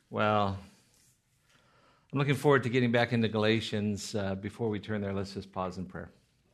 Well, I'm looking forward to getting back into Galatians. Before we turn there, let's just pause in prayer.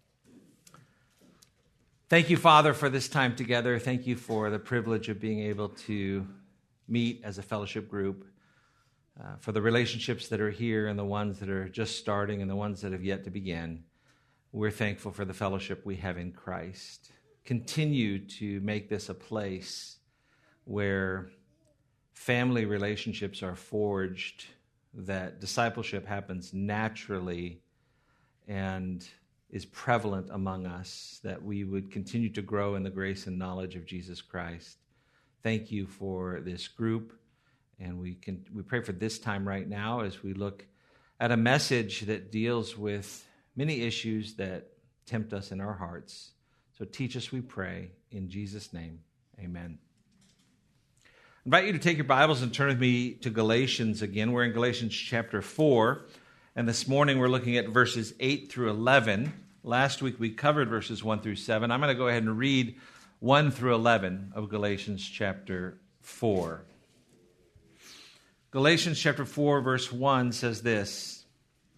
Thank you, Father, for this time together. Thank you for the privilege of being able to meet as a fellowship group, for the relationships that are here and the ones that are just starting and the ones that have yet to begin. We're thankful for the fellowship we have in Christ. Continue to make this a place where family relationships are forged, that discipleship happens naturally and is prevalent among us, that we would continue to grow in the grace and knowledge of Jesus Christ. Thank you for this group, and we pray for this time right now as we look at a message that deals with many issues that tempt us in our hearts. So teach us, we pray, in Jesus' name, amen. I invite you to take your Bibles and turn with me to Galatians again. We're in Galatians chapter 4, and this morning we're looking at verses 8 through 11. Last week we covered verses 1 through 7. I'm going to go ahead and read 1 through 11 of Galatians chapter 4. Galatians chapter 4, verse 1 says this: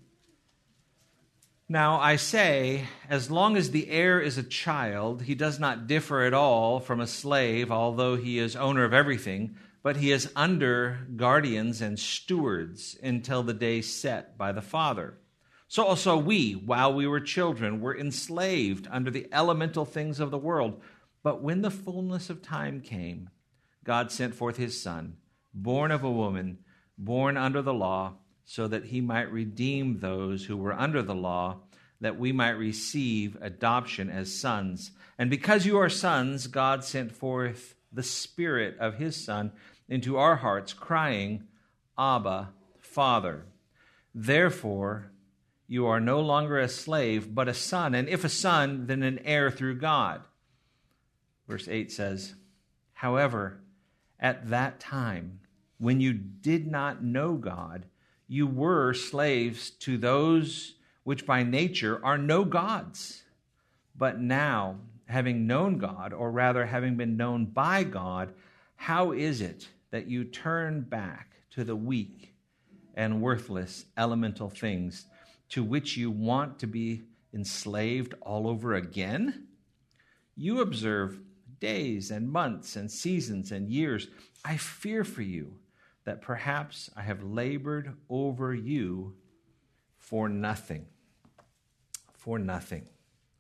"Now I say, as long as the heir is a child, he does not differ at all from a slave, although he is owner of everything, but he is under guardians and stewards until the day set by the Father. So also we, while we were children, were enslaved under the elemental things of the world. But when the fullness of time came, God sent forth his Son, born of a woman, born under the law, so that he might redeem those who were under the law, that we might receive adoption as sons. And because you are sons, God sent forth the Spirit of his Son into our hearts, crying, 'Abba, Father.' Therefore, you are no longer a slave, but a son, and if a son, then an heir through God." Verse 8 says, "However, at that time, when you did not know God, you were slaves to those which by nature are no gods. But now, having known God, or rather having been known by God, how is it that you turn back to the weak and worthless elemental things to which you want to be enslaved all over again? You observe days and months and seasons and years. I fear for you that perhaps I have labored over you for nothing." For nothing.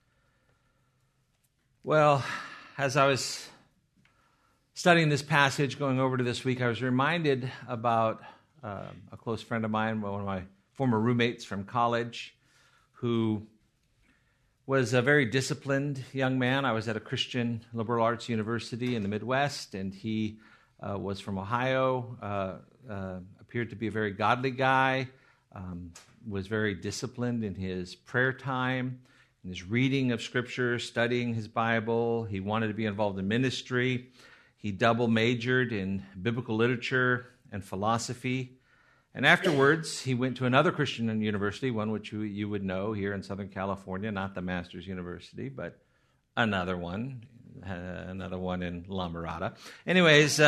Well, as I was studying this passage, going over to this week, I was reminded about a close friend of mine, one of my former roommates from college, who was a very disciplined young man. I was at a Christian liberal arts university in the Midwest, and he was from Ohio, appeared to be a very godly guy, was very disciplined in his prayer time, in his reading of Scripture, studying his Bible. He wanted to be involved in ministry. He double majored in biblical literature and philosophy. And afterwards, he went to another Christian university, one which you would know here in Southern California, not the Masters University, but another one in La Mirada. Anyways,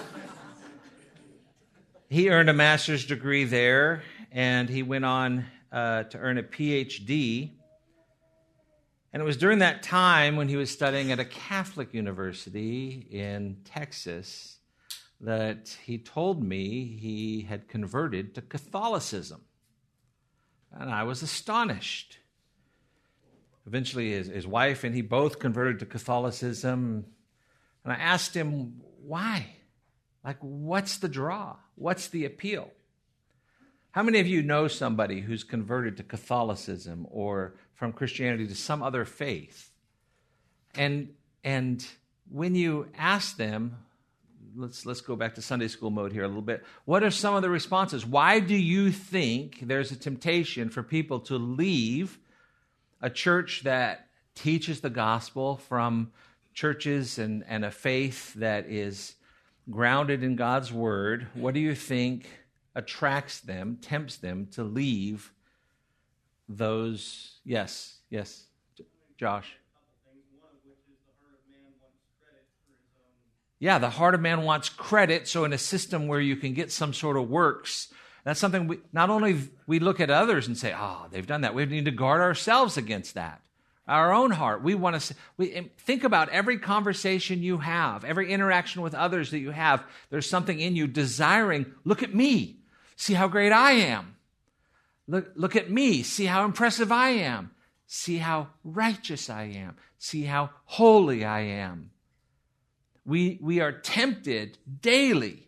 he earned a master's degree there, and he went on to earn a PhD. And it was during that time when he was studying at a Catholic university in Texas that he told me he had converted to Catholicism. And I was astonished. Eventually, his wife and he both converted to Catholicism. And I asked him, why? Like, what's the draw? What's the appeal? How many of you know somebody who's converted to Catholicism or from Christianity to some other faith? And when you ask them, let's go back to Sunday school mode here a little bit. What are some of the responses? Why do you think there's a temptation for people to leave a church that teaches the gospel from churches and a faith that is grounded in God's word? What do you think attracts them, tempts them to leave those? Yes, Josh. One of which is the heart of man wants credit for his own Yeah, the heart of man wants credit, so in a system where you can get some sort of works, that's something not only we look at others and say, oh, they've done that. We need to guard ourselves against that. Our own heart. We want to think about every conversation you have, every interaction with others that you have. There's something in you desiring, look at me. See how great I am. Look at me. See how impressive I am. See how righteous I am. See how holy I am. We are tempted daily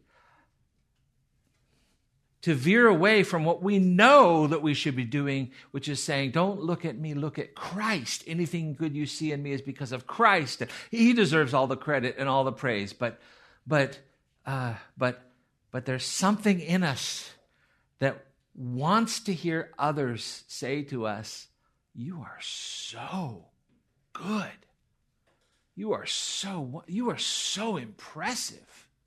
to veer away from what we know that we should be doing, which is saying, don't look at me, look at Christ. Anything good you see in me is because of Christ. He deserves all the credit and all the praise. But there's something in us that wants to hear others say to us, you are so good. You are so impressive.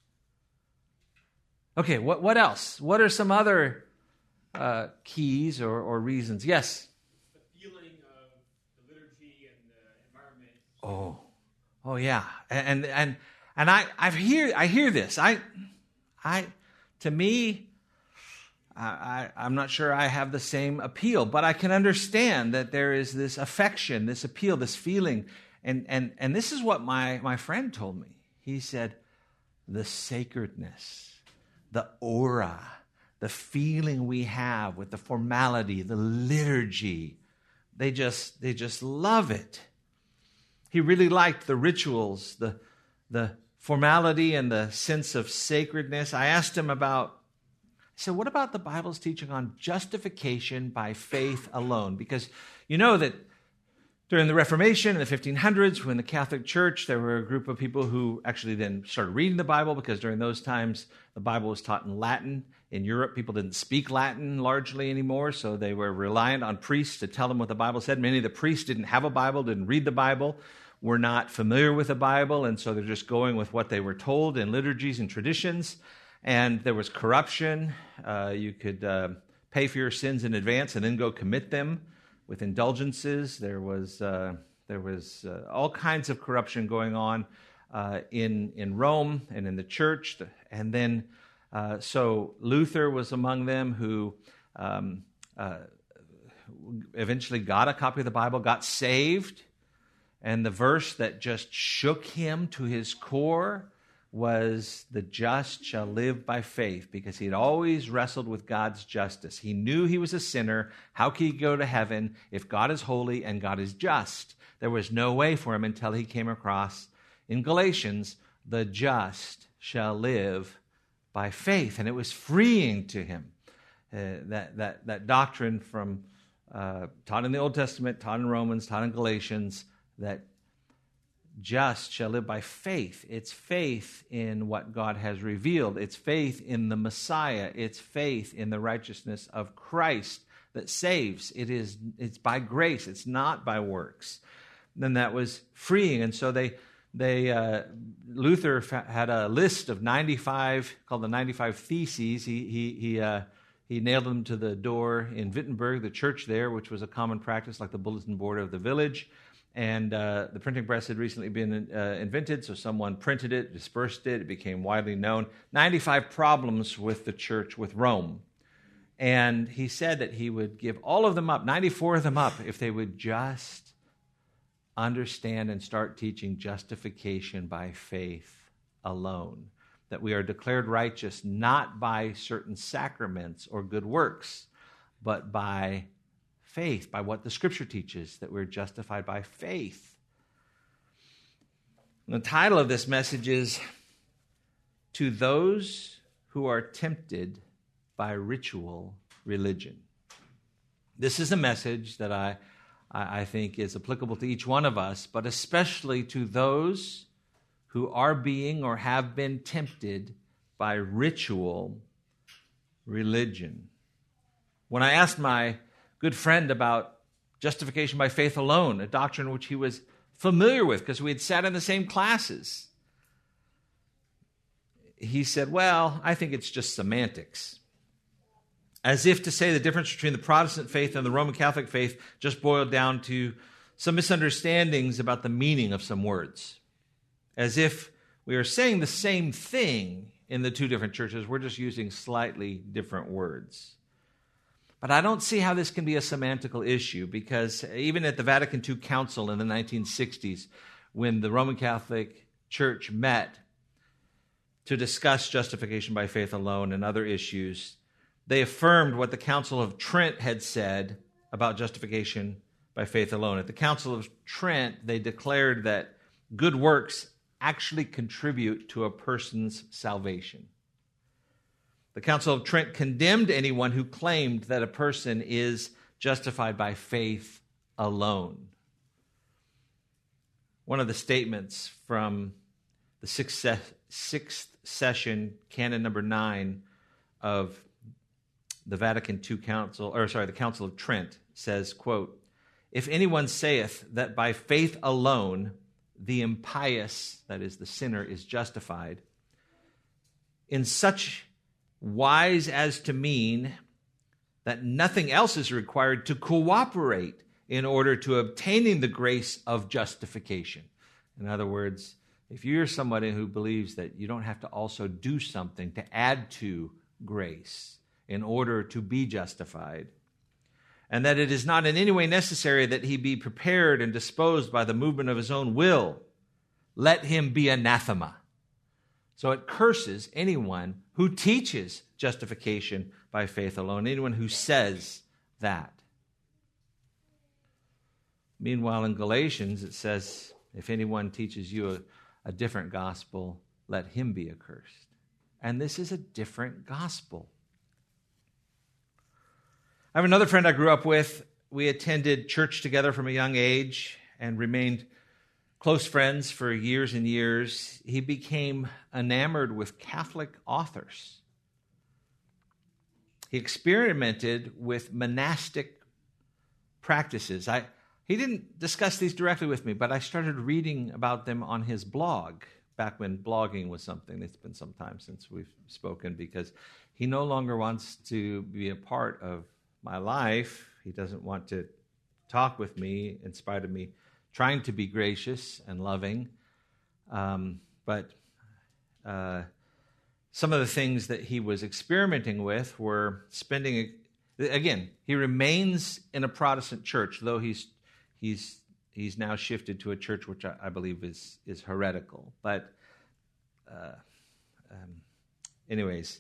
Okay, what else? What are some other keys or reasons? Yes? The feeling of the liturgy and the environment. Oh yeah. And I hear this. To me, I'm not sure I have the same appeal, but I can understand that there is this affection, this appeal, this feeling. And this is what my friend told me. He said, the sacredness, the aura, the feeling we have with the formality, the liturgy, they just love it. He really liked the rituals, the formality and the sense of sacredness. I asked him I said, what about the Bible's teaching on justification by faith alone? Because you know that during the Reformation in the 1500s, when the Catholic Church, there were a group of people who actually then started reading the Bible, because during those times, the Bible was taught in Latin. In Europe, people didn't speak Latin largely anymore, so they were reliant on priests to tell them what the Bible said. Many of the priests didn't have a Bible, didn't read the Bible, were not familiar with the Bible, and so they're just going with what they were told in liturgies and traditions. And there was corruption. You could pay for your sins in advance and then go commit them with indulgences. There was all kinds of corruption going on in Rome and in the church. And then, so Luther was among them, who eventually got a copy of the Bible, got saved. And the verse that just shook him to his core was, the just shall live by faith, because he had always wrestled with God's justice. He knew he was a sinner. How could he go to heaven if God is holy and God is just? There was no way for him until he came across in Galatians, the just shall live by faith. And it was freeing to him. That doctrine from taught in the Old Testament, taught in Romans, taught in Galatians, that just shall live by faith. It's faith in what God has revealed. It's faith in the Messiah. It's faith in the righteousness of Christ that saves. It's by grace. It's not by works. Then that was freeing. And so Luther had a list of 95, called the 95 Theses. He nailed them to the door in Wittenberg, the church there, which was a common practice, like the bulletin board of the village. And the printing press had recently been invented, so someone printed it, dispersed it, it became widely known. 95 problems with the church, with Rome. And he said that he would give all of them up, 94 of them up, if they would just understand and start teaching justification by faith alone. That we are declared righteous not by certain sacraments or good works, but by faith, by what the Scripture teaches, that we're justified by faith. And the title of this message is, To Those Who Are Tempted by Ritual Religion. This is a message that I think is applicable to each one of us, but especially to those who are being or have been tempted by ritual religion. When I asked my good friend about justification by faith alone, a doctrine which he was familiar with because we had sat in the same classes, he said, well, I think it's just semantics. As if to say the difference between the Protestant faith and the Roman Catholic faith just boiled down to some misunderstandings about the meaning of some words. As if We are saying the same thing in the two different churches. We're just using slightly different words. But I don't see how this can be a semantical issue, because even at the Vatican II Council in the 1960s, when the Roman Catholic Church met to discuss justification by faith alone and other issues, they affirmed what the Council of Trent had said about justification by faith alone. At the Council of Trent, they declared that good works actually contribute to a person's salvation. The Council of Trent condemned anyone who claimed that a person is justified by faith alone. One of the statements from the sixth session, canon number 9 of the Vatican II Council, the Council of Trent says, quote, "If anyone saith that by faith alone the impious, that is the sinner, is justified, in such wise as to mean that nothing else is required to cooperate in order to obtaining the grace of justification." In other words, if you're somebody who believes that you don't have to also do something to add to grace in order to be justified, and that it is not in any way necessary that he be prepared and disposed by the movement of his own will, let him be anathema. So it curses anyone who teaches justification by faith alone, anyone who says that. Meanwhile, in Galatians, it says, if anyone teaches you a different gospel, let him be accursed. And this is a different gospel. I have another friend I grew up with. We attended church together from a young age and remained close friends for years and years. He became enamored with Catholic authors. He experimented with monastic practices. He didn't discuss these directly with me, but I started reading about them on his blog, back when blogging was something. It's been some time since we've spoken, because he no longer wants to be a part of my life. He doesn't want to talk with me in spite of me trying to be gracious and loving. But some of the things that he was experimenting with were spending, again, he remains in a Protestant church, though he's now shifted to a church which I believe is heretical. But anyways,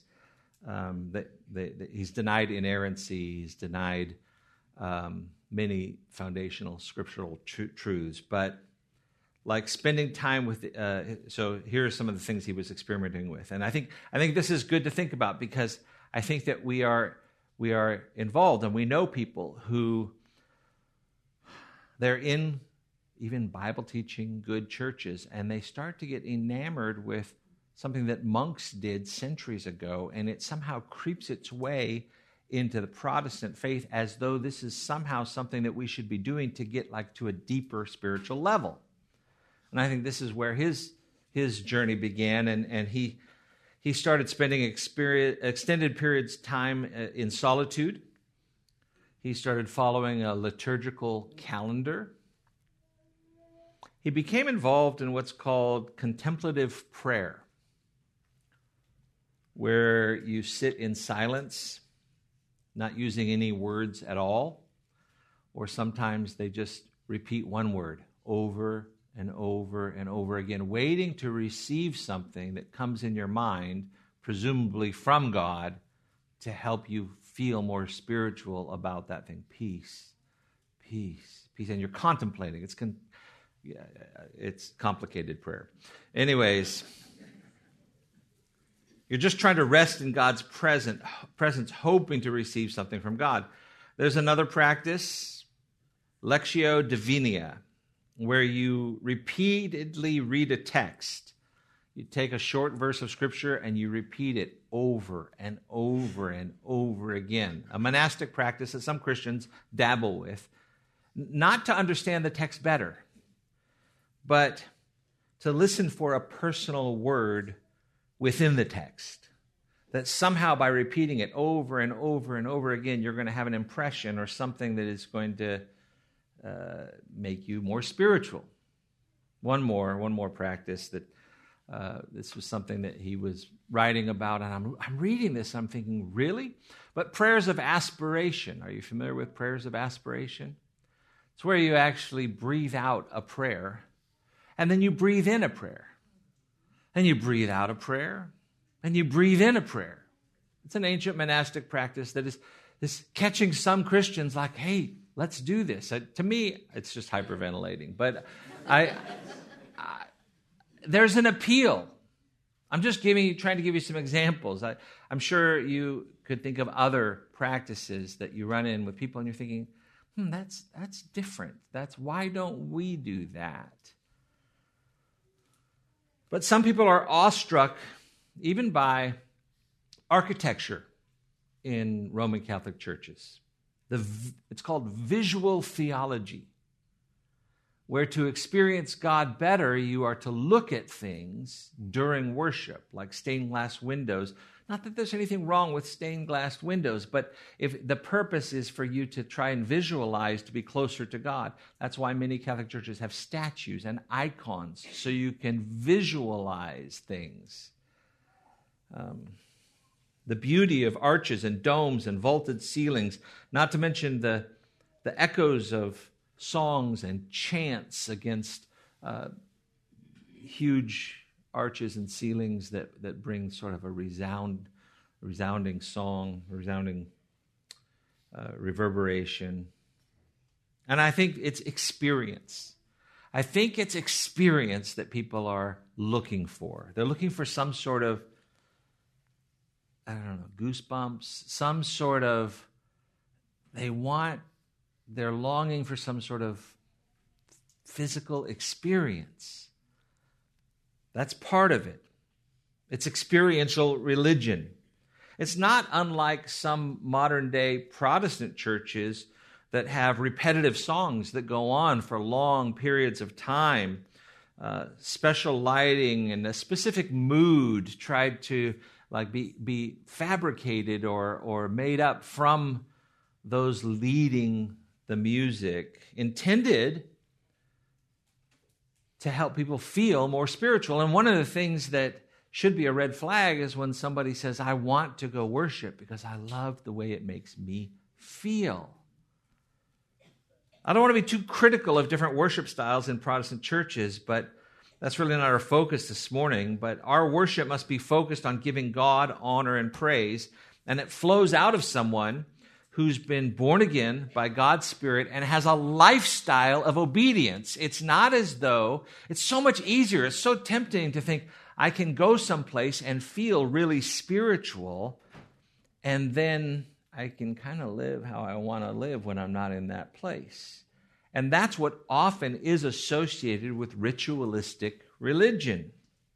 he's denied inerrancy. He's denied many foundational scriptural truths. But like spending time with, so here are some of the things he was experimenting with. And I think this is good to think about, because I think that we are involved, and we know people who they're in even Bible teaching good churches, and they start to get enamored with something that monks did centuries ago, and it somehow creeps its way into the Protestant faith as though this is somehow something that we should be doing to get like to a deeper spiritual level. And I think this is where his journey began, and he started spending extended periods of time in solitude. He started following a liturgical calendar. He became involved in what's called contemplative prayer, where you sit in silence, not using any words at all, or sometimes they just repeat one word over and over and over again, waiting to receive something that comes in your mind, presumably from God, to help you feel more spiritual about that thing. Peace, peace, peace. And you're contemplating. It's complicated prayer. Anyways, you're just trying to rest in God's presence, hoping to receive something from God. There's another practice, Lectio Divina, where you repeatedly read a text. You take a short verse of Scripture and you repeat it over and over and over again. A monastic practice that some Christians dabble with, not to understand the text better, but to listen for a personal word within the text. That somehow by repeating it over and over and over again, you're going to have an impression or something that is going to make you more spiritual. One more practice that This was something that he was writing about, and I'm reading this, and I'm thinking, really? But prayers of aspiration, are you familiar with prayers of aspiration? It's where you actually breathe out a prayer, and then you breathe in a prayer, and you breathe out a prayer, and you breathe in a prayer. It's an ancient monastic practice that is catching some Christians like, hey, let's do this. To me, it's just hyperventilating, but there's an appeal. I'm just trying to give you some examples. I'm sure you could think of other practices that you run in with people and you're thinking, that's different. Why don't we do that? But some people are awestruck even by architecture in Roman Catholic churches. It's called visual theology, where to experience God better, you are to look at things during worship, like stained glass windows. Not that there's anything wrong with stained glass windows, but if the purpose is for you to try and visualize to be closer to God, that's why many Catholic churches have statues and icons, so you can visualize things. The beauty of arches and domes and vaulted ceilings, not to mention the echoes of songs and chants against huge arches and ceilings that bring sort of a resounding song, resounding reverberation. And I think it's experience. I think it's experience that people are looking for. They're looking for some sort of, goosebumps, some sort of, they're longing for some sort of physical experience. That's part of it. It's experiential religion. It's not unlike some modern-day Protestant churches that have repetitive songs that go on for long periods of time, special lighting and a specific mood tried to be fabricated or made up from those leading the music, intended to help people feel more spiritual. And one of the things that should be a red flag is when somebody says, I want to go worship because I love the way it makes me feel. I don't want to be too critical of different worship styles in Protestant churches, but that's really not our focus this morning. But our worship must be focused on giving God honor and praise, and it flows out of someone who's been born again by God's Spirit and has a lifestyle of obedience. It's not as though, it's so much easier, it's so tempting to think, I can go someplace and feel really spiritual, and then I can kind of live how I want to live when I'm not in that place. And that's what often is associated with ritualistic religion.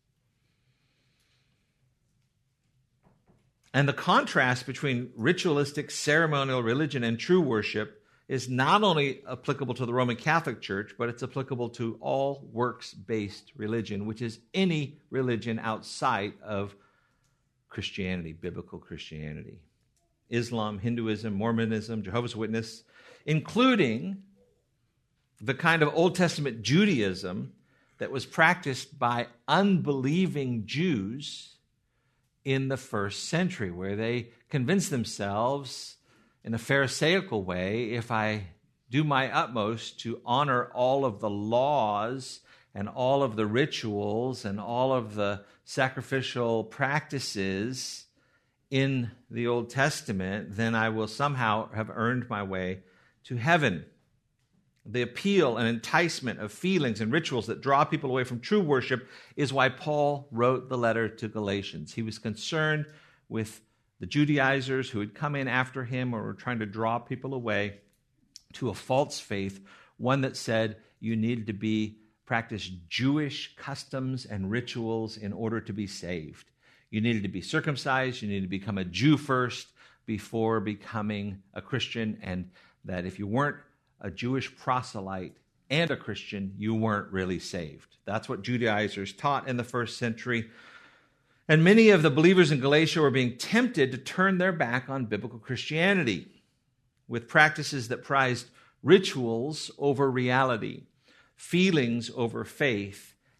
And the contrast between ritualistic ceremonial religion and true worship is not only applicable to the Roman Catholic Church, but it's applicable to all works-based religion, which is any religion outside of Christianity, biblical Christianity. Islam, Hinduism, Mormonism, Jehovah's Witness, including the kind of Old Testament Judaism that was practiced by unbelieving Jews in the first century, where they convinced themselves in a Pharisaical way, if I do my utmost to honor all of the laws and all of the rituals and all of the sacrificial practices in the Old Testament, then I will somehow have earned my way to heaven. The appeal and enticement of feelings and rituals that draw people away from true worship is why Paul wrote the letter to Galatians. He was concerned with the Judaizers who had come in after him or were trying to draw people away to a false faith, one that said you needed to practice Jewish customs and rituals in order to be saved. You needed to be circumcised, you needed to become a Jew first before becoming a Christian, and that if you weren't a Jewish proselyte and a Christian, you weren't really saved. That's what Judaizers taught in the first century. And many of the believers in Galatia were being tempted to turn their back on biblical Christianity with practices that prized rituals over reality, feelings over faith,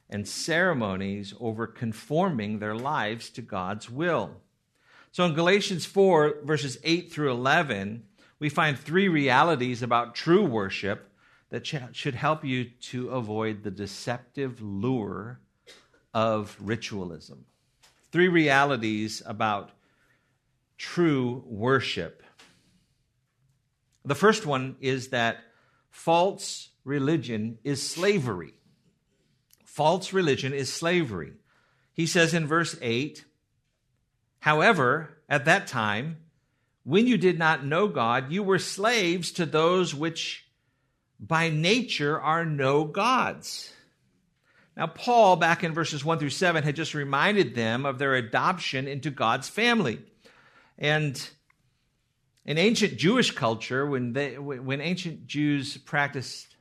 and ceremonies over conforming their lives to God's will. So in Galatians 4, verses 8 through 11, we find three realities about true worship that should help you to avoid the deceptive lure of ritualism. Three realities about true worship. The first one is that false religion is slavery. False religion is slavery. He says in verse 8, "However, at that time, when you did not know God, you were slaves to those which by nature are no gods." Now, Paul, back in verses 1 through 7, had just reminded them of their adoption into God's family. And in ancient Jewish culture, when ancient Jews practiced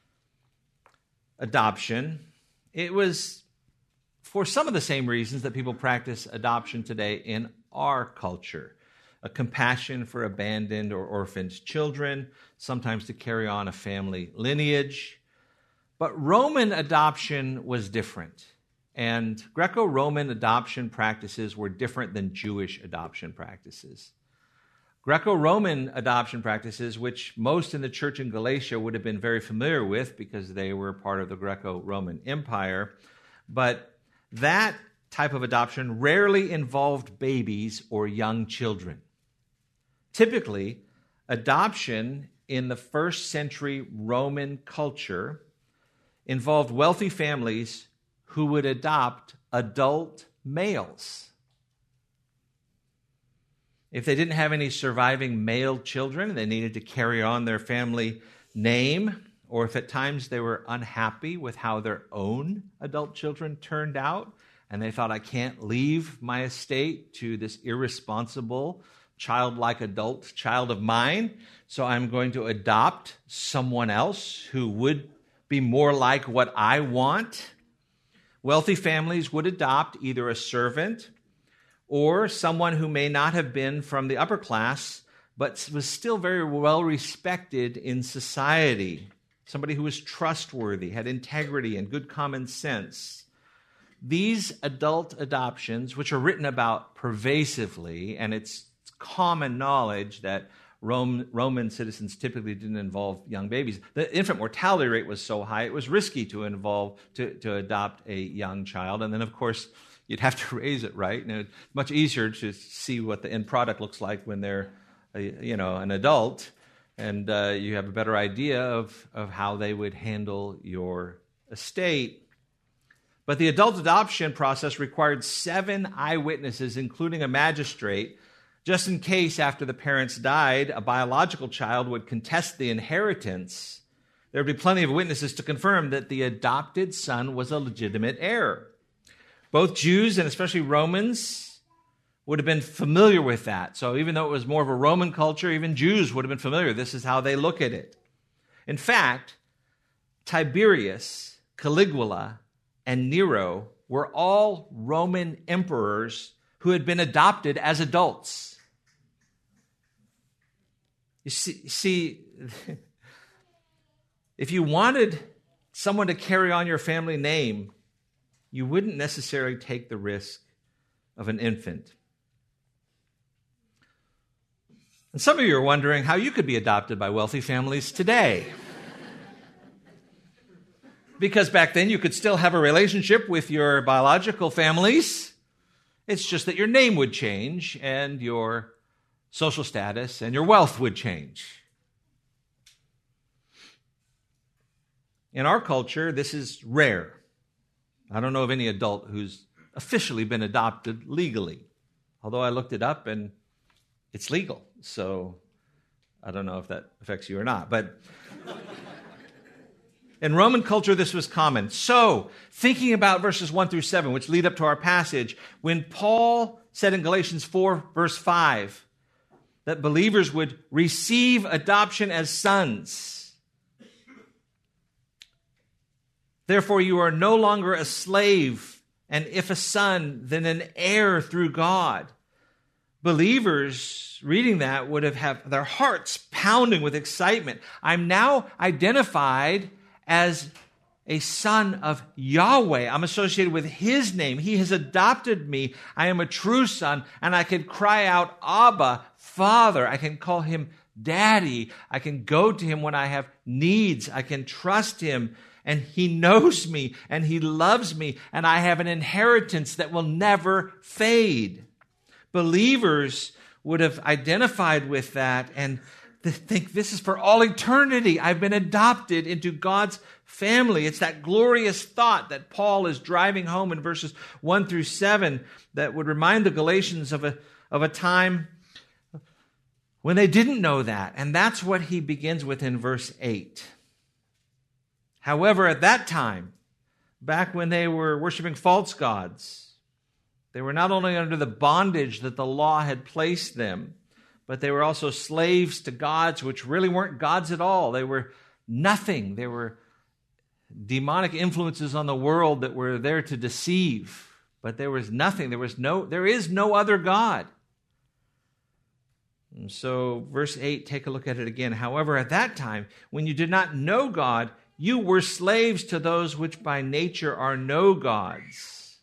adoption, it was for some of the same reasons that people practice adoption today in our culture. A compassion for abandoned or orphaned children, sometimes to carry on a family lineage. But Roman adoption was different. And Greco-Roman adoption practices were different than Jewish adoption practices. Greco-Roman adoption practices, which most in the church in Galatia would have been very familiar with because they were part of the Greco-Roman Empire, but that type of adoption rarely involved babies or young children. Typically, adoption in the first century Roman culture involved wealthy families who would adopt adult males. If they didn't have any surviving male children, they needed to carry on their family name, or if at times they were unhappy with how their own adult children turned out, and they thought, I can't leave my estate to this irresponsible, childlike adult child of mine, so I'm going to adopt someone else who would be more like what I want. Wealthy families would adopt either a servant or someone who may not have been from the upper class, but was still very well respected in society. Somebody who was trustworthy, had integrity and good common sense. These adult adoptions, which are written about pervasively, and it's common knowledge that Roman citizens typically didn't involve young babies. The infant mortality rate was so high, it was risky to adopt a young child. And then, of course, you'd have to raise it right. And it's much easier to see what the end product looks like when they're, an adult. And you have a better idea of how they would handle your estate. But the adult adoption process required 7 eyewitnesses, including a magistrate, just in case after the parents died, a biological child would contest the inheritance. There would be plenty of witnesses to confirm that the adopted son was a legitimate heir. Both Jews and especially Romans would have been familiar with that. So even though it was more of a Roman culture, even Jews would have been familiar. This is how they look at it. In fact, Tiberius, Caligula, and Nero were all Roman emperors who had been adopted as adults. You see, if you wanted someone to carry on your family name, you wouldn't necessarily take the risk of an infant. And some of you are wondering how you could be adopted by wealthy families today. Because back then you could still have a relationship with your biological families. It's just that your name would change and your social status and your wealth would change. In our culture, this is rare. I don't know of any adult who's officially been adopted legally. Although I looked it up and it's legal. So I don't know if that affects you or not. But in Roman culture, this was common. So, thinking about verses 1 through 7, which lead up to our passage, when Paul said in Galatians 4, verse 5, that believers would receive adoption as sons. Therefore, you are no longer a slave, and if a son, then an heir through God. Believers reading that would have their hearts pounding with excitement. I'm now identified as a son of Yahweh. I'm associated with His name. He has adopted me. I am a true son, and I can cry out, Abba, Father. I can call Him Daddy. I can go to Him when I have needs. I can trust Him, and He knows me, and He loves me, and I have an inheritance that will never fade. Believers would have identified with that and think this is for all eternity. I've been adopted into God's family. It's that glorious thought that Paul is driving home in verses 1 through 7 that would remind the Galatians of a time when they didn't know that. And that's what he begins with in verse 8. However, at that time, back when they were worshiping false gods, they were not only under the bondage that the law had placed them, but they were also slaves to gods which really weren't gods at all. They were nothing. They were demonic influences on the world that were there to deceive. But there was nothing. There is no other God. And so verse 8, take a look at it again. However, at that time, when you did not know God, you were slaves to those which by nature are no gods.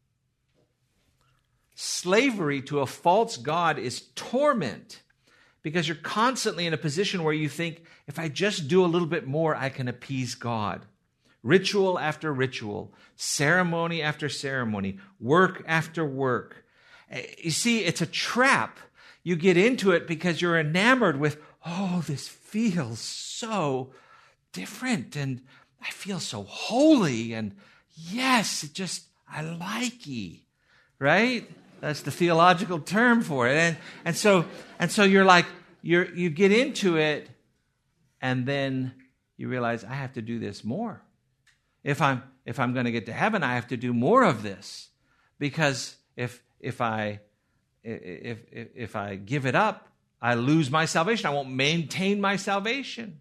Slavery to a false god is torment because you're constantly in a position where you think, if I just do a little bit more, I can appease God. Ritual after ritual, ceremony after ceremony, work after work. You see, it's a trap. You get into it because you're enamored with, oh, this feels so different and I feel so holy and yes, I like ye, right? That's the theological term for it. And so you're like, you get into it and then you realize I have to do this more. If I'm going to get to heaven, I have to do more of this because if I give it up, I lose my salvation. I won't maintain my salvation.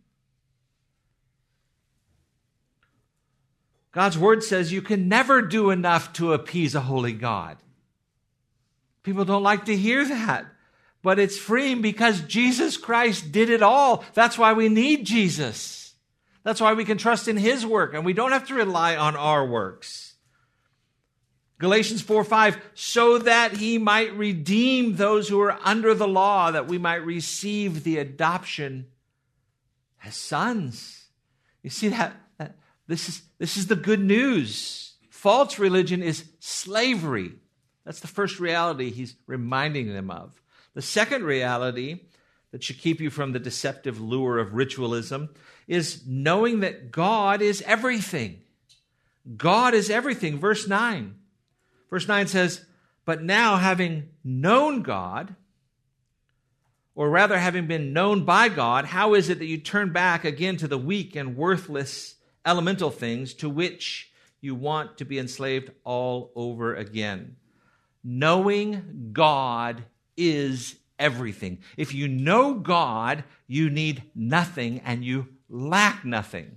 God's word says you can never do enough to appease a holy God. People don't like to hear that, but it's freeing because Jesus Christ did it all. That's why we need Jesus. That's why we can trust in His work, and we don't have to rely on our works. Galatians 4:5, so that He might redeem those who are under the law, that we might receive the adoption as sons. You see that this is the good news. False religion is slavery. That's the first reality he's reminding them of. The second reality that should keep you from the deceptive lure of ritualism is knowing that God is everything. God is everything. Verse 9. Verse 9 says, but now having known God, or rather having been known by God, how is it that you turn back again to the weak and worthless elemental things to which you want to be enslaved all over again? Knowing God is everything. If you know God, you need nothing and you lack nothing.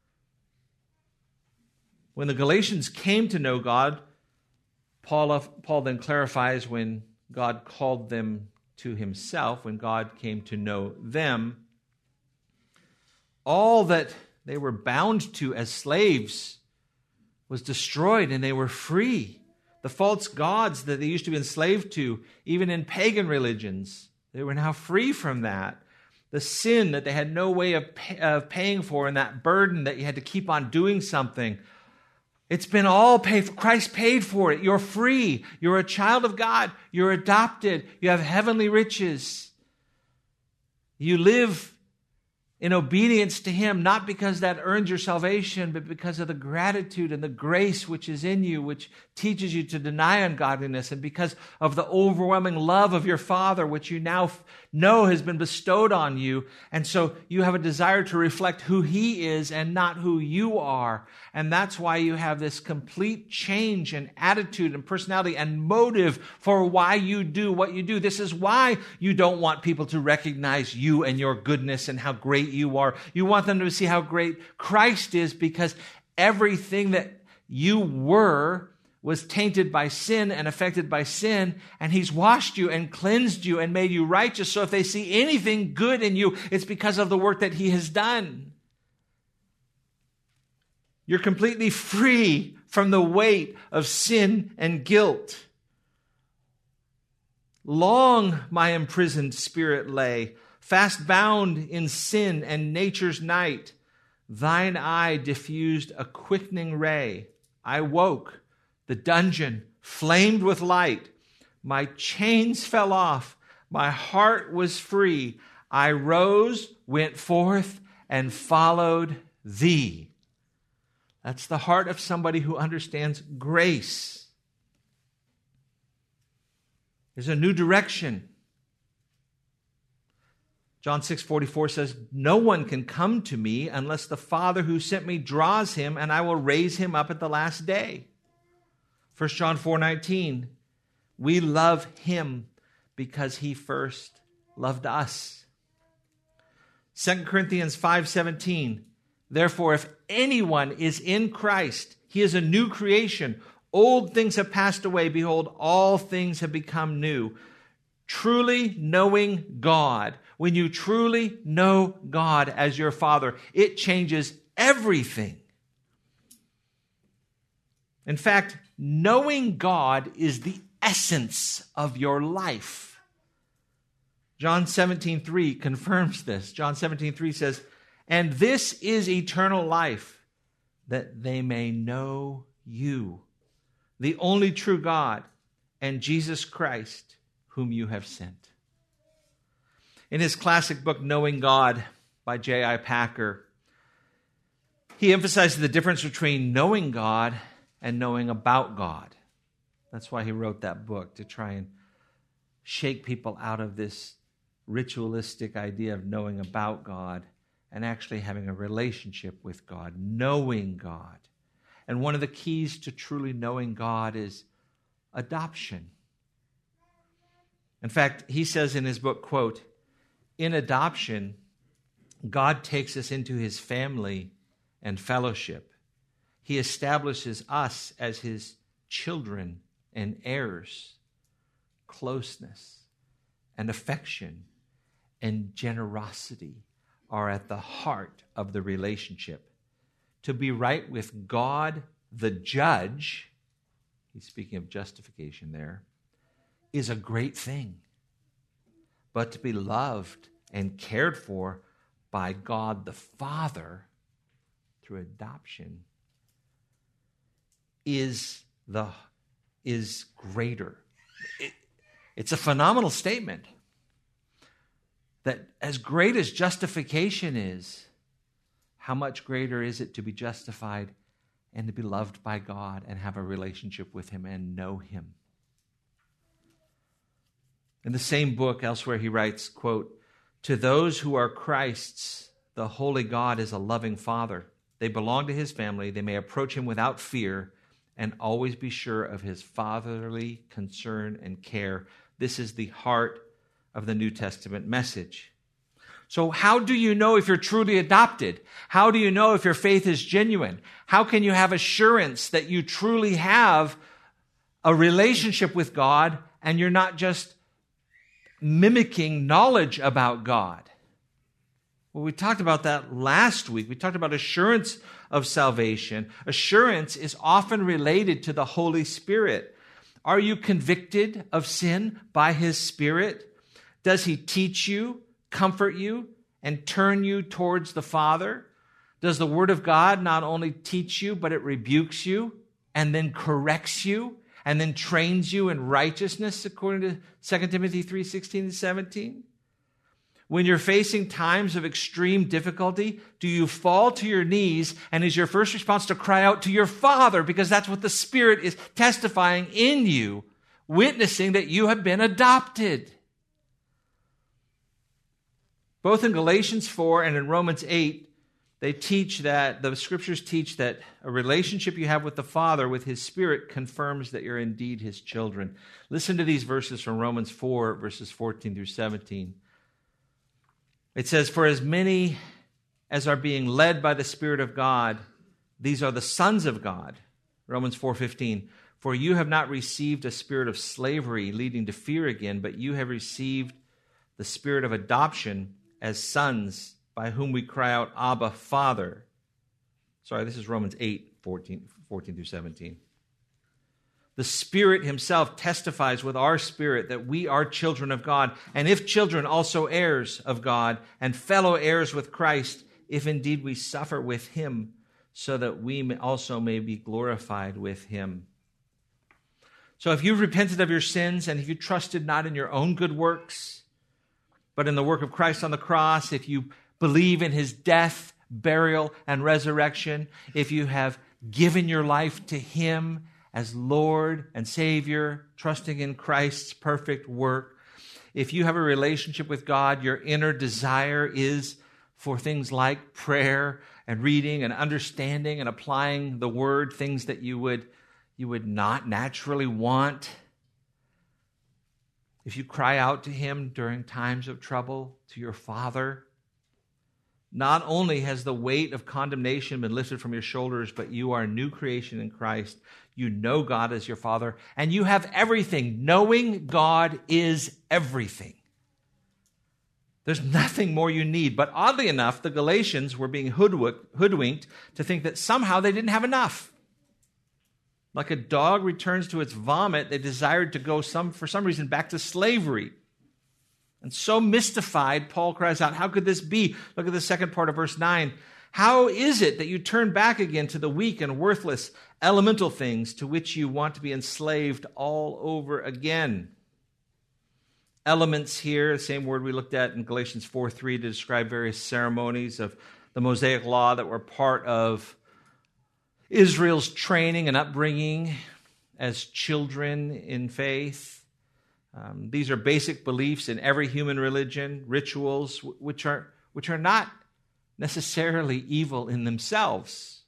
When the Galatians came to know God, Paul then clarifies when God called them to Himself, when God came to know them, all that they were bound to as slaves was destroyed and they were free. The false gods that they used to be enslaved to, even in pagan religions, they were now free from that. The sin that they had no way of paying for and that burden that you had to keep on doing something, it's been all paid for. Christ paid for it. You're free. You're a child of God. You're adopted. You have heavenly riches. You live in obedience to Him, not because that earns your salvation, but because of the gratitude and the grace which is in you, which teaches you to deny ungodliness, and because of the overwhelming love of your Father, which you now know has been bestowed on you. And so you have a desire to reflect who He is and not who you are. And that's why you have this complete change in attitude and personality and motive for why you do what you do. This is why you don't want people to recognize you and your goodness and how great you are. You want them to see how great Christ is, because everything that you were was tainted by sin and affected by sin, and He's washed you and cleansed you and made you righteous. So if they see anything good in you, it's because of the work that He has done. You're completely free from the weight of sin and guilt. Long my imprisoned spirit lay, fast bound in sin and nature's night. Thine eye diffused a quickening ray. I woke, the dungeon flamed with light. My chains fell off, my heart was free. I rose, went forth, and followed thee. That's the heart of somebody who understands grace. There's a new direction. John 6:44 says, no one can come to me unless the Father who sent me draws him, and I will raise him up at the last day. 1 John 4:19, we love him because he first loved us. 2 Corinthians 5:17, therefore, if anyone is in Christ, he is a new creation. Old things have passed away. Behold, all things have become new. Truly knowing God. When you truly know God as your Father, it changes everything. In fact, knowing God is the essence of your life. John 17:3 confirms this. John 17:3 says, and this is eternal life, that they may know you, the only true God, and Jesus Christ, whom you have sent. In his classic book, Knowing God, by J.I. Packer, he emphasizes the difference between knowing God and knowing about God. That's why he wrote that book, to try and shake people out of this ritualistic idea of knowing about God and actually having a relationship with God, knowing God. And one of the keys to truly knowing God is adoption. In fact, he says in his book, quote, in adoption, God takes us into his family and fellowship. He establishes us as his children and heirs. Closeness and affection and generosity are at the heart of the relationship. To be right with God, the judge, he's speaking of justification there, is a great thing. But to be loved and cared for by God the Father through adoption is greater. It's a phenomenal statement that as great as justification is, how much greater is it to be justified and to be loved by God and have a relationship with him and know him? In the same book, elsewhere, he writes, quote, to those who are Christ's, the holy God is a loving Father. They belong to his family. They may approach him without fear and always be sure of his fatherly concern and care. This is the heart of the New Testament message. So how do you know if you're truly adopted? How do you know if your faith is genuine? How can you have assurance that you truly have a relationship with God and you're not just mimicking knowledge about God? Well, we talked about that last week. We talked about assurance of salvation. Assurance is often related to the Holy Spirit. Are you convicted of sin by his Spirit? Does he teach you, comfort you, and turn you towards the Father? Does the Word of God not only teach you, but it rebukes you and then corrects you and then trains you in righteousness, according to 2 Timothy 3:16-17? When you're facing times of extreme difficulty, do you fall to your knees and is your first response to cry out to your Father, because that's what the Spirit is testifying in you, witnessing that you have been adopted? Both in Galatians 4 and in Romans 8, they teach that, the scriptures teach that a relationship you have with the Father, with his Spirit, confirms that you're indeed his children. Listen to these verses from Romans 4, verses 14 through 17. It says, for as many as are being led by the Spirit of God, these are the sons of God. Romans 4:15. For you have not received a spirit of slavery leading to fear again, but you have received the spirit of adoption as sons, by whom we cry out, Abba, Father. Sorry, this is Romans 8, 14 through 17. The Spirit himself testifies with our spirit that we are children of God, and if children, also heirs of God, and fellow heirs with Christ, if indeed we suffer with him, so that we also may be glorified with him. So if you've repented of your sins, and if you trusted not in your own good works, but in the work of Christ on the cross, if you believe in his death, burial, and resurrection, if you have given your life to him as Lord and Savior, trusting in Christ's perfect work, if you have a relationship with God, your inner desire is for things like prayer and reading and understanding and applying the word, things that you would not naturally want. If you cry out to him during times of trouble, to your Father, not only has the weight of condemnation been lifted from your shoulders, but you are a new creation in Christ. You know God as your Father, and you have everything. Knowing God is everything. There's nothing more you need. But oddly enough, the Galatians were being hoodwinked to think that somehow they didn't have enough. Like a dog returns to its vomit, they desired to go for some reason back to slavery. And so mystified, Paul cries out, how could this be? Look at the second part of verse 9. How is it that you turn back again to the weak and worthless elemental things to which you want to be enslaved all over again? Elements here, the same word we looked at in Galatians 4:3 to describe various ceremonies of the Mosaic law that were part of Israel's training and upbringing as children in faith. These are basic beliefs in every human religion, rituals which are not necessarily evil in themselves.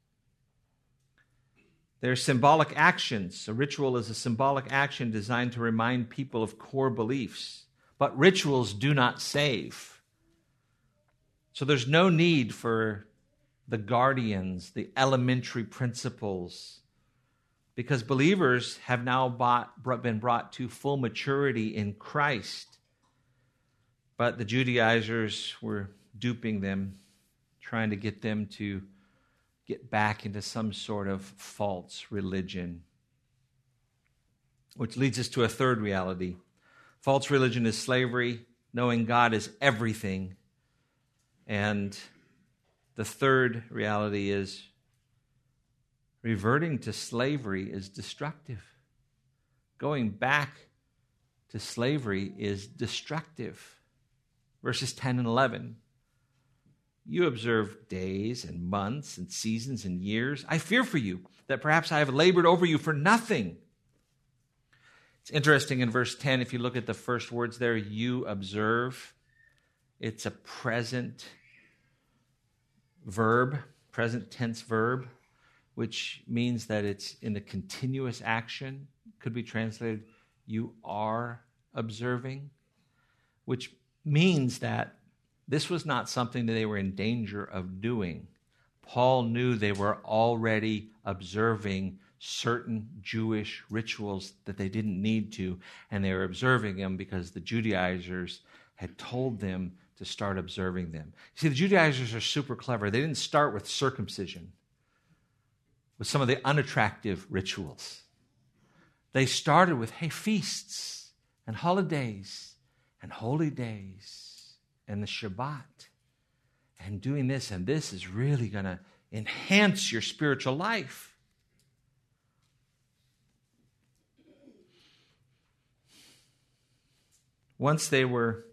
They're symbolic actions. A ritual is a symbolic action designed to remind people of core beliefs. But rituals do not save. So there's no need for the guardians, the elementary principles, because believers have now been brought to full maturity in Christ. But the Judaizers were duping them, trying to get them to get back into some sort of false religion. Which leads us to a third reality. False religion is slavery. Knowing God is everything. And the third reality is reverting to slavery is destructive. Going back to slavery is destructive. Verses 10 and 11. You observe days and months and seasons and years. I fear for you that perhaps I have labored over you for nothing. It's interesting in verse 10, if you look at the first words there, you observe. It's a present verb, present tense verb, which means that it's in a continuous action. Could be translated, you are observing, which means that this was not something that they were in danger of doing. Paul knew they were already observing certain Jewish rituals that they didn't need to, and they were observing them because the Judaizers had told them to start observing them. See, the Judaizers are super clever. They didn't start with circumcision, with some of the unattractive rituals. They started with, feasts and holidays and holy days and the Shabbat, and doing this, and this is really going to enhance your spiritual life. Once they were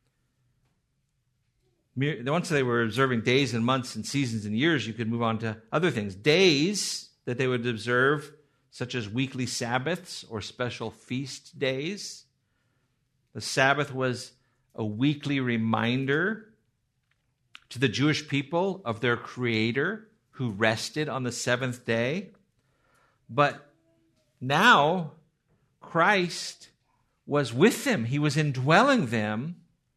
observing days and months and seasons and years, you could move on to other things. Days that they would observe, such as weekly Sabbaths or special feast days. The Sabbath was a weekly reminder to the Jewish people of their Creator who rested on the seventh day. But now Christ was with them. He was indwelling them.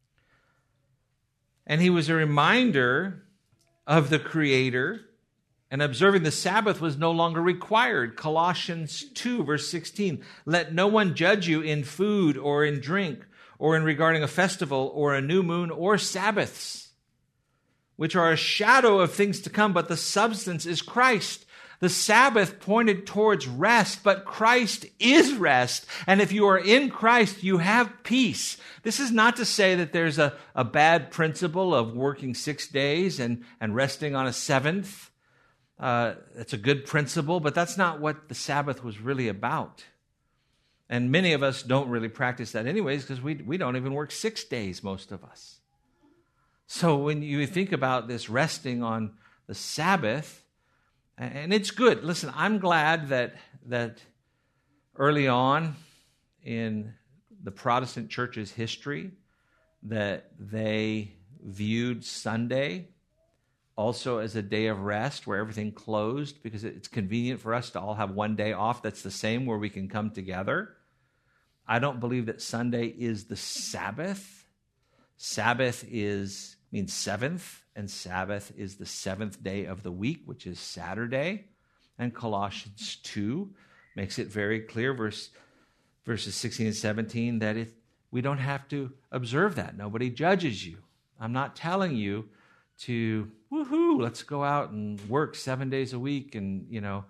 And he was a reminder of the Creator. And observing the Sabbath was no longer required. Colossians 2, verse 16. Let no one judge you in food or in drink, or in regarding a festival, or a new moon, or Sabbaths. which are a shadow of things to come, but the substance is Christ. The Sabbath pointed towards rest, but Christ is rest. And if you are in Christ, you have peace. This is not to say that there's a bad principle of working 6 days and resting on a seventh. It's a good principle, but that's not what the Sabbath was really about. And many of us don't really practice that anyways, because we don't even work 6 days, most of us. So when you think about this resting on the Sabbath, and it's good. Listen, I'm glad that early on in the Protestant church's history, that they viewed Sunday also as a day of rest where everything closed, because it's convenient for us to all have one day off that's the same, where we can come together. I don't believe that Sunday is the Sabbath. Sabbath means seventh, and Sabbath is the seventh day of the week, which is Saturday. And Colossians 2 makes it very clear, verses 16 and 17, that we don't have to observe that. Nobody judges you. I'm not telling you to, woohoo, let's go out and work 7 days a week. And,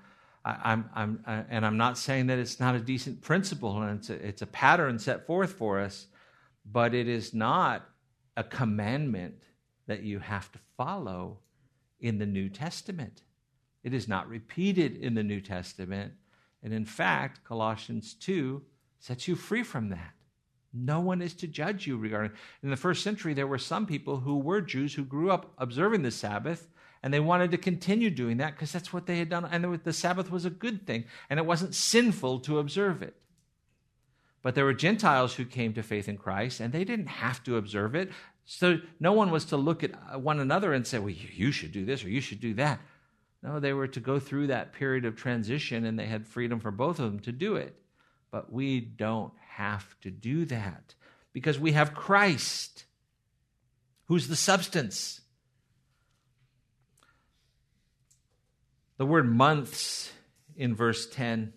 I'm not saying that it's not a decent principle and it's a pattern set forth for us, but it is not a commandment that you have to follow in the New Testament. It is not repeated in the New Testament. And in fact, Colossians 2 sets you free from that. No one is to judge you regarding. In the first century, there were some people who were Jews who grew up observing the Sabbath, and they wanted to continue doing that because that's what they had done. And the Sabbath was a good thing, and it wasn't sinful to observe it. But there were Gentiles who came to faith in Christ, and they didn't have to observe it. So no one was to look at one another and say, well, you should do this or you should do that. No, they were to go through that period of transition, and they had freedom for both of them to do it. But we don't have to do that because we have Christ, who's the substance. The word months in verse 10,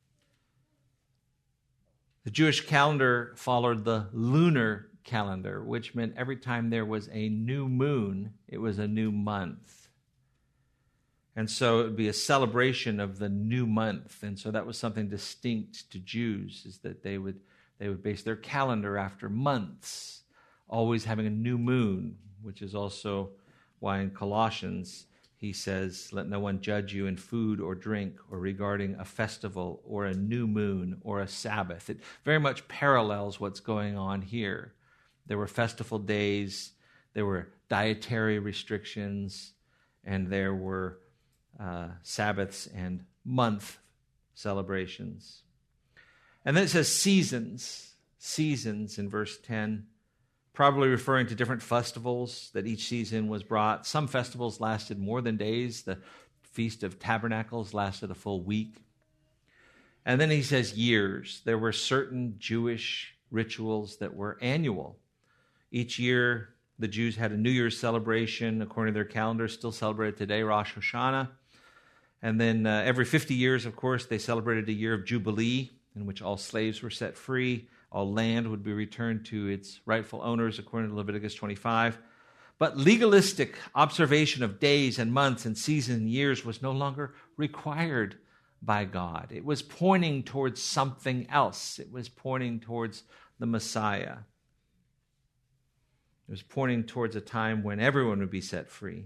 the Jewish calendar followed the lunar calendar, which meant every time there was a new moon, it was a new month. And so it would be a celebration of the new month. And so that was something distinct to Jews, is that they would base their calendar after months, always having a new moon, which is also why in Colossians he says, let no one judge you in food or drink or regarding a festival or a new moon or a Sabbath. It very much parallels what's going on here. There were festival days, there were dietary restrictions, and there were Sabbaths and month celebrations. And then it says seasons in verse 10, probably referring to different festivals that each season was brought. Some festivals lasted more than days. The Feast of Tabernacles lasted a full week. And then he says years. There were certain Jewish rituals that were annual. Each year, the Jews had a New Year's celebration according to their calendar, still celebrated today, Rosh Hashanah. And then every 50 years, of course, they celebrated a year of Jubilee, in which all slaves were set free. All land would be returned to its rightful owners, according to Leviticus 25. But legalistic observation of days and months and seasons and years was no longer required by God. It was pointing towards something else. It was pointing towards the Messiah. It was pointing towards a time when everyone would be set free.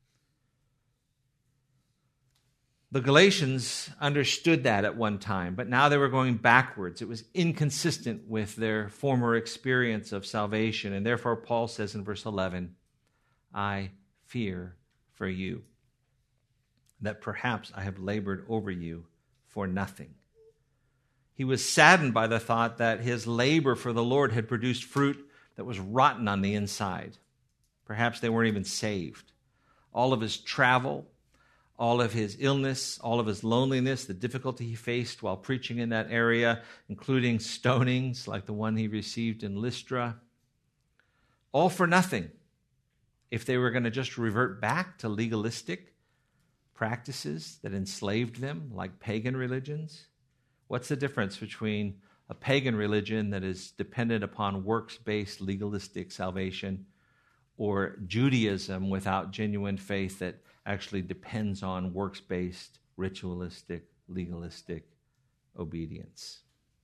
The Galatians understood that at one time, but now they were going backwards. It was inconsistent with their former experience of salvation, and therefore Paul says in verse 11, I fear for you, that perhaps I have labored over you for nothing. He was saddened by the thought that his labor for the Lord had produced fruit that was rotten on the inside. Perhaps they weren't even saved. All of his travel, all of his illness, all of his loneliness, the difficulty he faced while preaching in that area, including stonings like the one he received in Lystra, all for nothing if they were going to just revert back to legalistic practices that enslaved them, like pagan religions. What's the difference between a pagan religion that is dependent upon works-based legalistic salvation or Judaism without genuine faith that actually depends on works-based, ritualistic, legalistic obedience.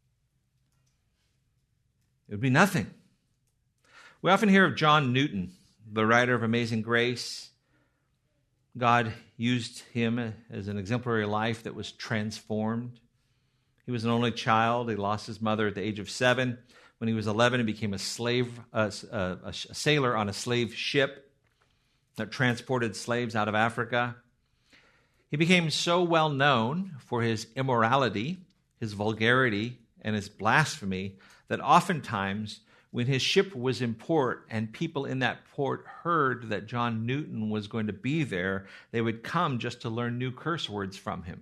It would be nothing. We often hear of John Newton, the writer of Amazing Grace. God used him as an exemplary life that was transformed. He was an only child. He lost his mother at the age of 7. When he was 11, he became a sailor on a slave ship that transported slaves out of Africa. He became so well known for his immorality, his vulgarity, and his blasphemy that oftentimes when his ship was in port and people in that port heard that John Newton was going to be there, they would come just to learn new curse words from him.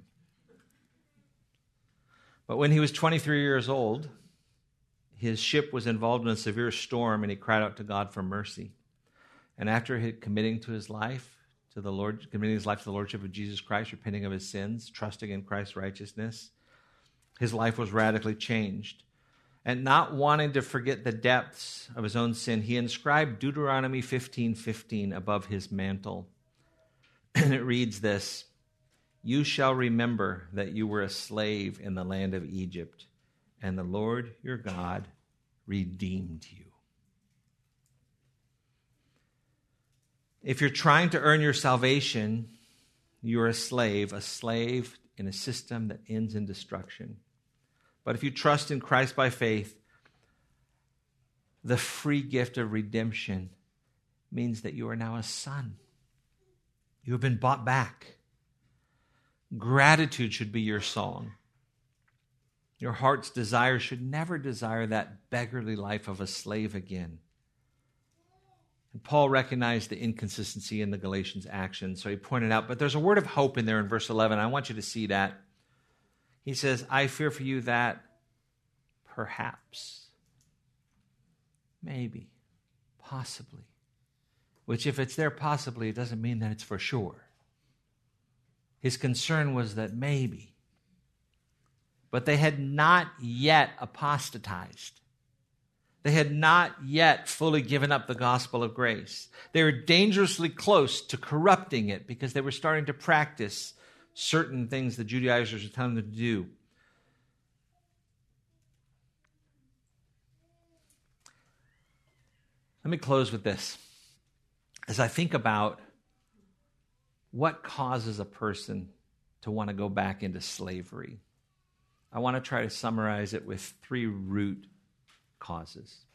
But when he was 23 years old, his ship was involved in a severe storm, and he cried out to God for mercy. And after committing his life to the Lordship of Jesus Christ, repenting of his sins, trusting in Christ's righteousness, his life was radically changed. And not wanting to forget the depths of his own sin, he inscribed Deuteronomy 15:15 above his mantle. And it reads this: "You shall remember that you were a slave in the land of Egypt, and the Lord your God redeemed you." If you're trying to earn your salvation, you're a slave in a system that ends in destruction. But if you trust in Christ by faith, the free gift of redemption means that you are now a son. You have been bought back. Gratitude should be your song. Your heart's desire should never desire that beggarly life of a slave again. And Paul recognized the inconsistency in the Galatians' actions, so he pointed out, but there's a word of hope in there in verse 11. I want you to see that. He says, "I fear for you that perhaps, maybe, possibly," which if it's there possibly, it doesn't mean that it's for sure. His concern was that maybe. But they had not yet apostatized. They had not yet fully given up the gospel of grace. They were dangerously close to corrupting it because they were starting to practice certain things the Judaizers were telling them to do. Let me close with this. As I think about what causes a person to want to go back into slavery, I want to try to summarize it with 3 root causes,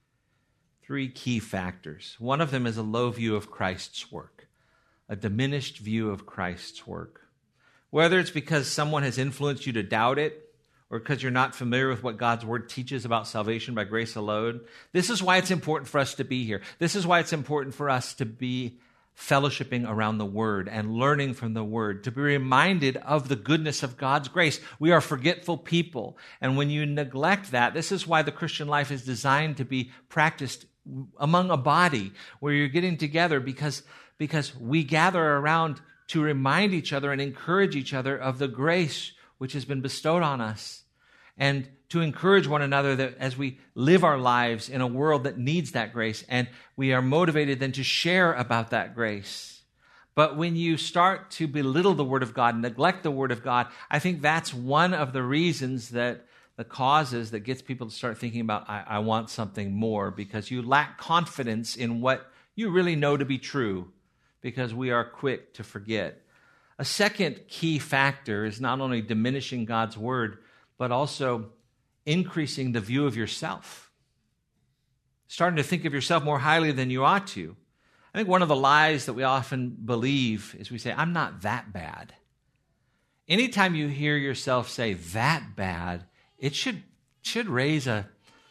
3 key factors. One of them is a low view of Christ's work, a diminished view of Christ's work. Whether it's because someone has influenced you to doubt it, or because you're not familiar with what God's word teaches about salvation by grace alone, this is why it's important for us to be here. This is why it's important for us to be fellowshipping around the word and learning from the word, to be reminded of the goodness of God's grace. We are forgetful people, and when you neglect that, this is why the Christian life is designed to be practiced among a body where you're getting together because we gather around to remind each other and encourage each other of the grace which has been bestowed on us, and to encourage one another that as we live our lives in a world that needs that grace, and we are motivated then to share about that grace. But when you start to belittle the Word of God and neglect the Word of God, I think that's one of the reasons that the causes that gets people to start thinking about, I want something more, because you lack confidence in what you really know to be true, because we are quick to forget. A second key factor is not only diminishing God's word, but also increasing the view of yourself. Starting to think of yourself more highly than you ought to. I think one of the lies that we often believe is we say, I'm not that bad. Anytime you hear yourself say that bad, it should raise a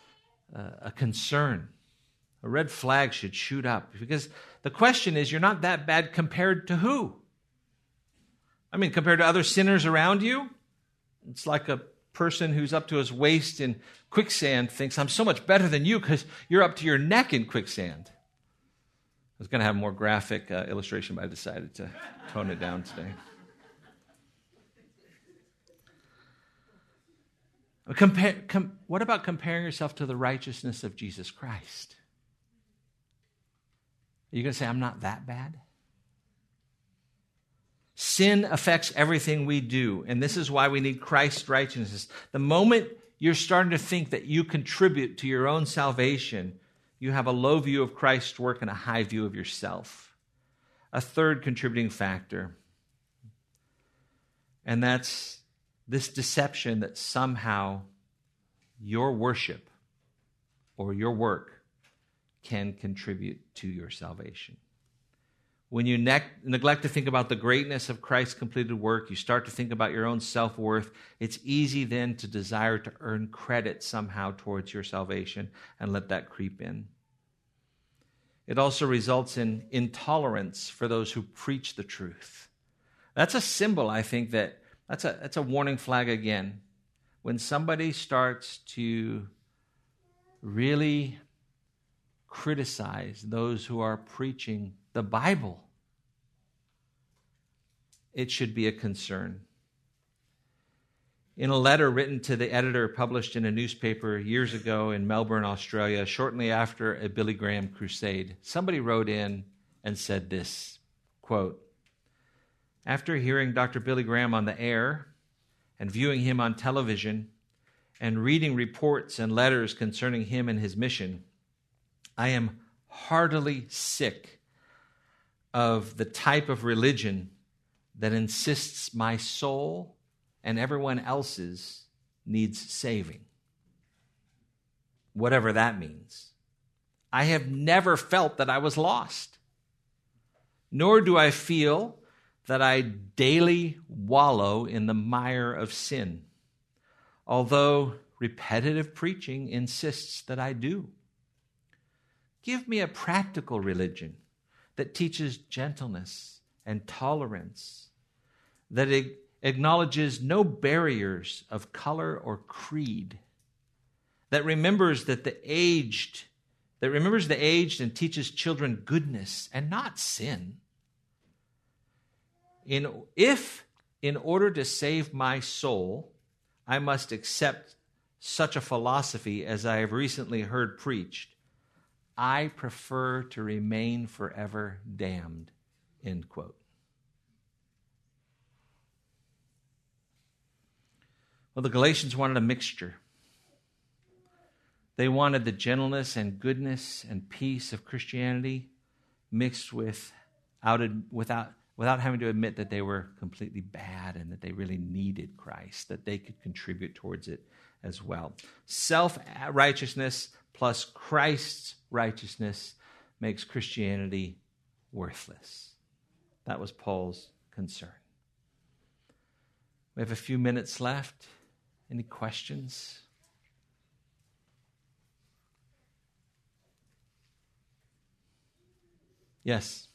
concern. A red flag should shoot up, because the question is, you're not that bad compared to who? I mean, compared to other sinners around you? It's like a person who's up to his waist in quicksand thinks, I'm so much better than you because you're up to your neck in quicksand. I was going to have a more graphic illustration, but I decided to tone it down today. What about comparing yourself to the righteousness of Jesus Christ? Are you going to say, I'm not that bad? Sin affects everything we do, and this is why we need Christ's righteousness. The moment you're starting to think that you contribute to your own salvation, you have a low view of Christ's work and a high view of yourself. A third contributing factor, and that's this deception that somehow your worship or your work can contribute to your salvation. When you neglect to think about the greatness of Christ's completed work, you start to think about your own self-worth. It's easy then to desire to earn credit somehow towards your salvation and let that creep in. It also results in intolerance for those who preach the truth. That's a symbol, I think, that's a warning flag again. When somebody starts to really criticize those who are preaching the Bible, it should be a concern. In a letter written to the editor published in a newspaper years ago in Melbourne, Australia, shortly after a Billy Graham crusade, somebody wrote in and said this, quote, "After hearing Dr. Billy Graham on the air and viewing him on television and reading reports and letters concerning him and his mission, I am heartily sick of the type of religion that insists my soul and everyone else's needs saving. Whatever that means. I have never felt that I was lost, nor do I feel that I daily wallow in the mire of sin, although repetitive preaching insists that I do. Give me a practical religion that teaches gentleness and tolerance, that acknowledges no barriers of color or creed, that remembers the aged and teaches children goodness and not sin. If, in order to save my soul, I must accept such a philosophy as I have recently heard preached, I prefer to remain forever damned." End quote. Well, the Galatians wanted a mixture. They wanted the gentleness and goodness and peace of Christianity mixed without having to admit that they were completely bad and that they really needed Christ, that they could contribute towards it as well. Self-righteousness plus Christ's righteousness makes Christianity worthless. That was Paul's concern. We have a few minutes left. Any questions? Yes.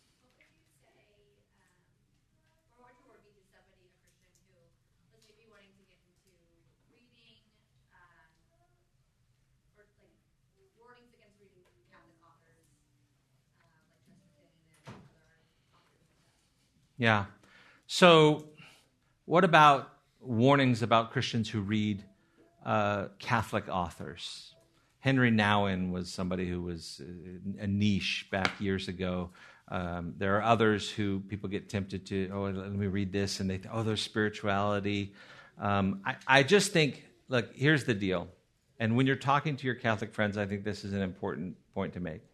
Yeah. So what about warnings about Christians who read Catholic authors? Henry Nouwen was somebody who was a niche back years ago. There are others who people get tempted to, let me read this, and they think, there's spirituality. I just think, look, here's the deal. And when you're talking to your Catholic friends, I think this is an important point to make.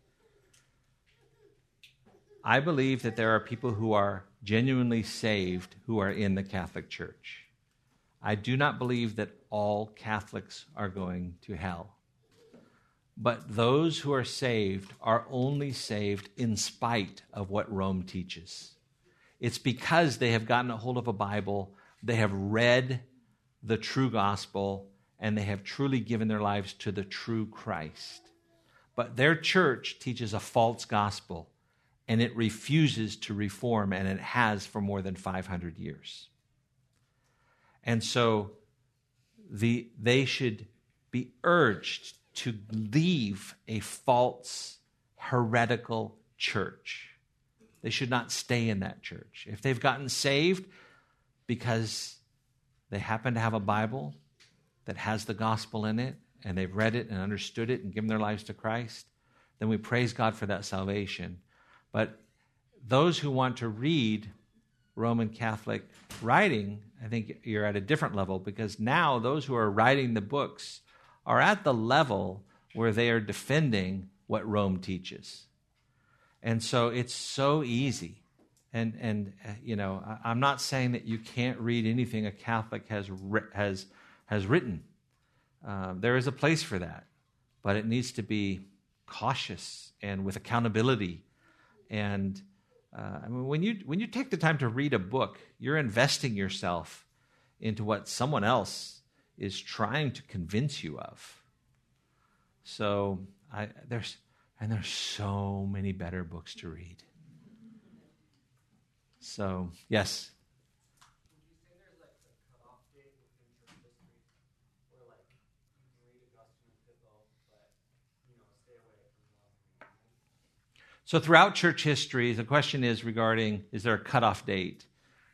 I believe that there are people who are genuinely saved who are in the Catholic Church. I do not believe that all Catholics are going to hell. But those who are saved are only saved in spite of what Rome teaches. It's because they have gotten a hold of a Bible, they have read the true gospel, and they have truly given their lives to the true Christ. But their church teaches a false gospel, and it refuses to reform, and it has for more than 500 years. And so they should be urged to leave a false, heretical church. They should not stay in that church. If they've gotten saved because they happen to have a Bible that has the gospel in it, and they've read it and understood it and given their lives to Christ, then we praise God for that salvation. But those who want to read Roman Catholic writing, I think you're at a different level, because now those who are writing the books are at the level where they are defending what Rome teaches. And so it's so easy. And I'm not saying that you can't read anything a Catholic has written. There is a place for that, but it needs to be cautious and with accountability. And when you take the time to read a book, you're investing yourself into what someone else is trying to convince you of. So there's so many better books to read. So, yes? Would you say there's like a cutoff date within church history where like you can read Augustine and Hippo, but stay away from Luther? So throughout church history, the question is regarding, is there a cutoff date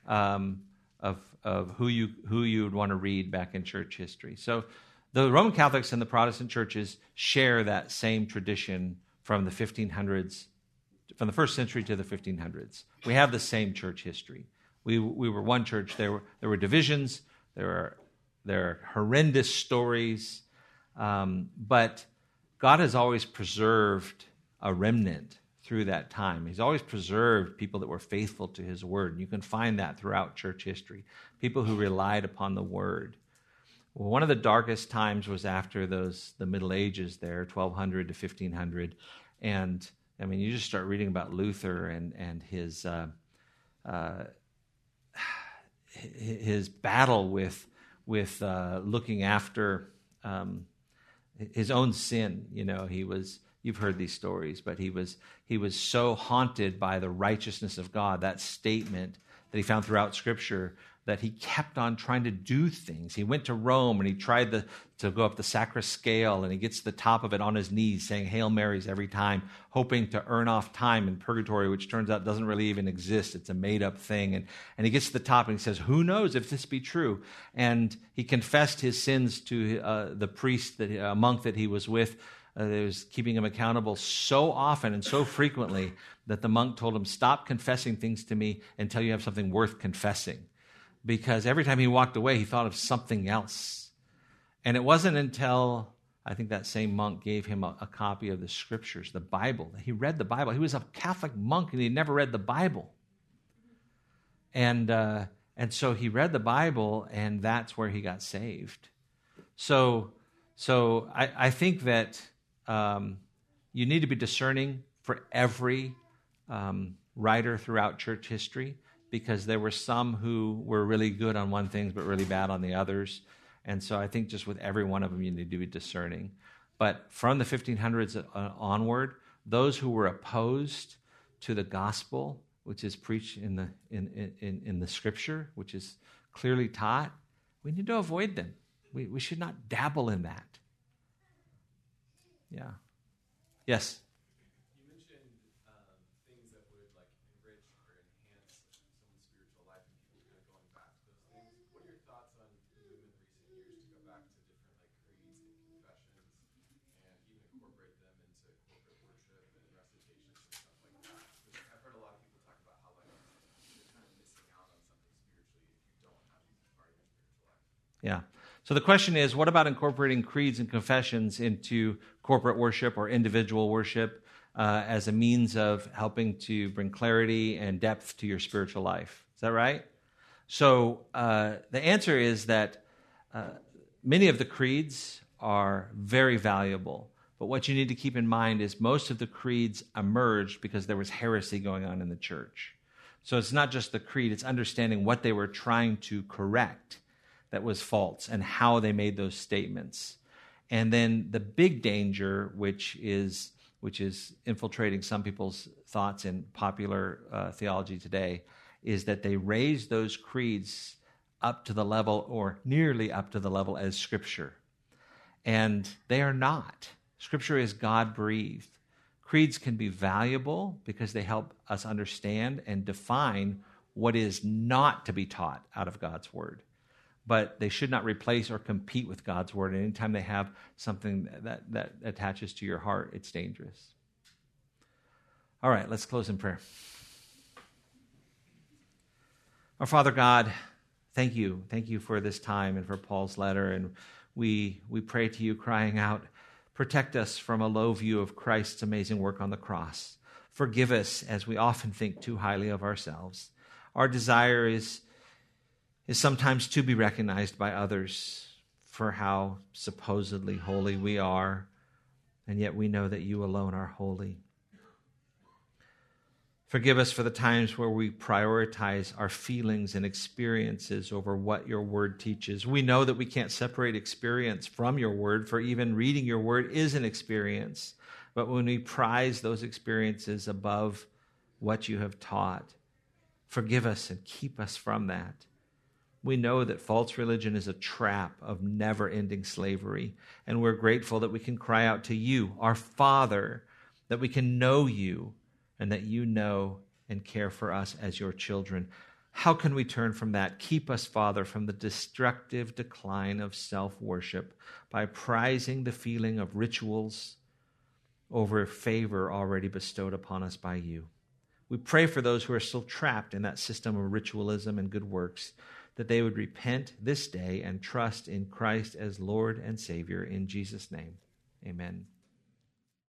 of who you would want to read back in church history? So the Roman Catholics and the Protestant churches share that same tradition from the 1500s, from the first century to the 1500s. We have the same church history. We were one church. There were divisions. There are horrendous stories. But God has always preserved a remnant through that time. He's always preserved people that were faithful to his word. And you can find that throughout church history. People who relied upon the word. Well, one of the darkest times was after the Middle Ages there, 1200 to 1500. And I mean, you just start reading about Luther and his battle with looking after his own sin. You've heard these stories, but he was so haunted by the righteousness of God, that statement that he found throughout Scripture, that he kept on trying to do things. He went to Rome and he tried to go up the Sacra Scale, and he gets to the top of it on his knees saying Hail Marys every time, hoping to earn off time in purgatory, which turns out doesn't really even exist. It's a made-up thing. And he gets to the top and he says, who knows if this be true? And he confessed his sins to the priest, a monk that he was with, that was keeping him accountable so often and so frequently that the monk told him, stop confessing things to me until you have something worth confessing. Because every time he walked away, he thought of something else. And it wasn't until, I think that same monk gave him a copy of the Scriptures, the Bible. He read the Bible. He was a Catholic monk, and he never read the Bible. And so he read the Bible, and that's where he got saved. So I think that you need to be discerning for every writer throughout church history, because there were some who were really good on one thing but really bad on the others. And so I think just with every one of them, you need to be discerning. But from the 1500s onward, those who were opposed to the gospel, which is preached in the Scripture, which is clearly taught, we need to avoid them. We should not dabble in that. Yeah. Yes? Yeah. So the question is, what about incorporating creeds and confessions into corporate worship or individual worship as a means of helping to bring clarity and depth to your spiritual life? Is that right? So the answer is that many of the creeds are very valuable. But what you need to keep in mind is most of the creeds emerged because there was heresy going on in the church. So it's not just the creed, it's understanding what they were trying to correct that was false and how they made those statements. And then the big danger, which is infiltrating some people's thoughts in popular theology today, is that they raise those creeds up to the level or nearly up to the level as Scripture. And they are not. Scripture is God-breathed. Creeds can be valuable because they help us understand and define what is not to be taught out of God's Word. But they should not replace or compete with God's Word. And anytime they have something that attaches to your heart, it's dangerous. All right, let's close in prayer. Our Father God, thank you. Thank you for this time and for Paul's letter. And we pray to you crying out, protect us from a low view of Christ's amazing work on the cross. Forgive us as we often think too highly of ourselves. Our desire is sometimes to be recognized by others for how supposedly holy we are, and yet we know that you alone are holy. Forgive us for the times where we prioritize our feelings and experiences over what your word teaches. We know that we can't separate experience from your word, for even reading your word is an experience. But when we prize those experiences above what you have taught, forgive us and keep us from that. We know that false religion is a trap of never-ending slavery, and we're grateful that we can cry out to you, our Father, that we can know you, and that you know and care for us as your children. How can we turn from that? Keep us, Father, from the destructive decline of self-worship by prizing the feeling of rituals over favor already bestowed upon us by you. We pray for those who are still trapped in that system of ritualism and good works, that they would repent this day and trust in Christ as Lord and Savior. In Jesus' name, amen.